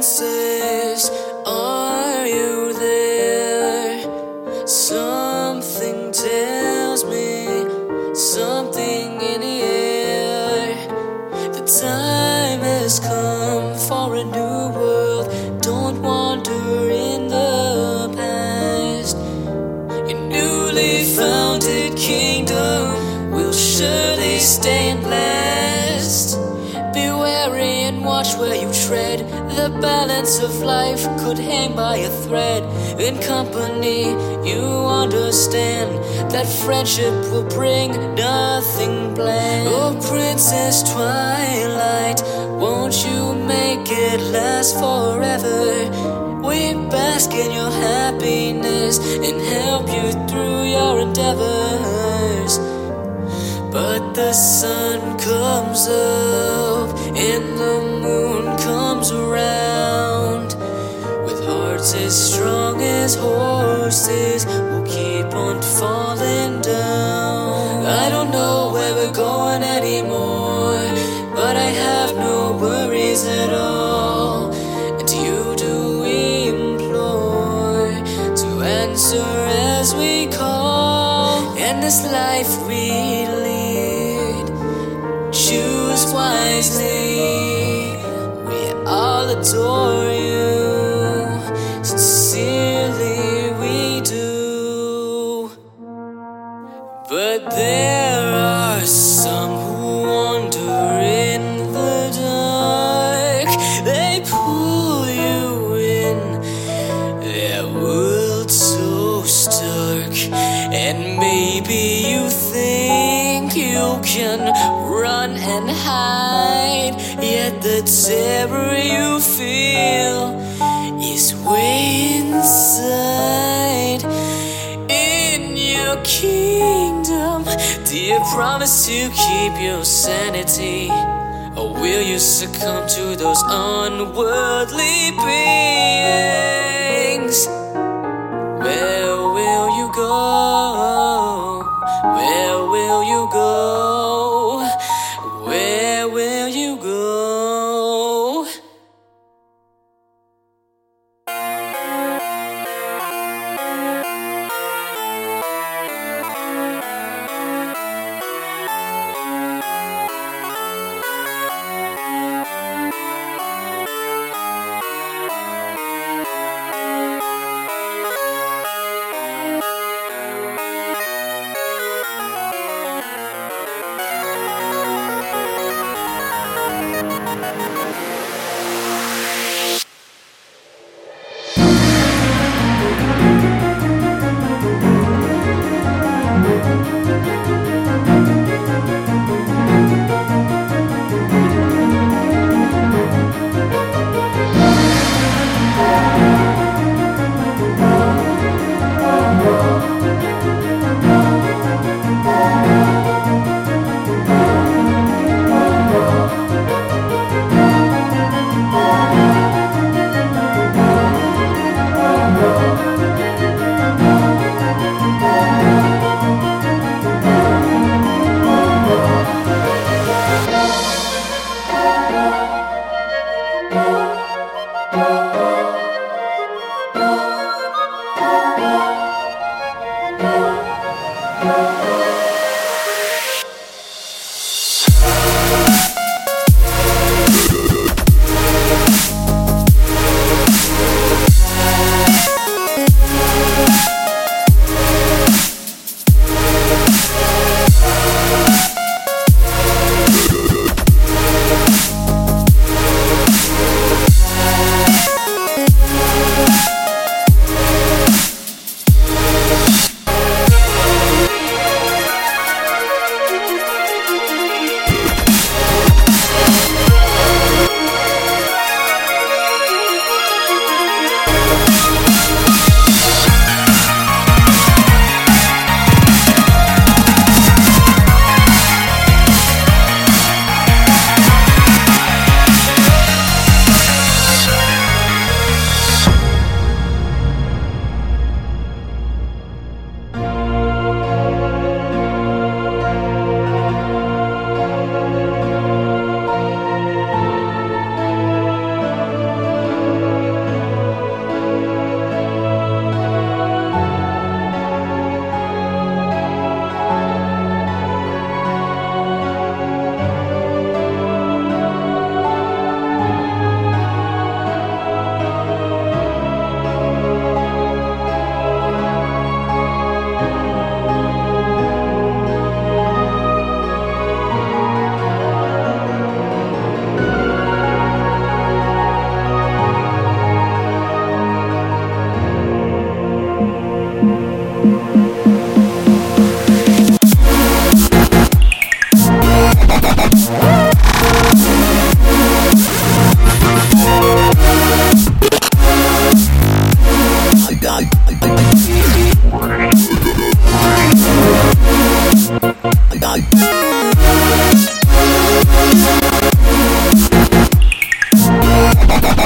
princess, are you there? Something tells me, something in the air. The time has come for a new world. Don't wander in the past. Your newly founded kingdom will surely stay and last. Be wary and watch where you tread. The balance of life could hang by a thread. In company, you understand that friendship will bring nothing bland. Oh, Princess Twilight, won't you make it last forever? We bask in your happiness and help you through your endeavors. But the sun comes up and the moon comes around. With hearts as strong as horses, we'll keep on falling down. I don't know where we're going anymore, but I have no worries at all. And you do we implore to answer as we call. And this life we lead, choose wisely. We all adore you, sincerely we do. But there are some who wander in the dark. They pull you in, their world so stark. And maybe you think you can run and hide, yet the terror you feel is way inside. In your kingdom, do you promise to keep your sanity? Or will you succumb to those unworldly beings? Where will you go? Where will you go? Where will you go?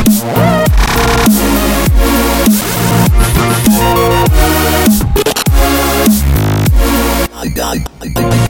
I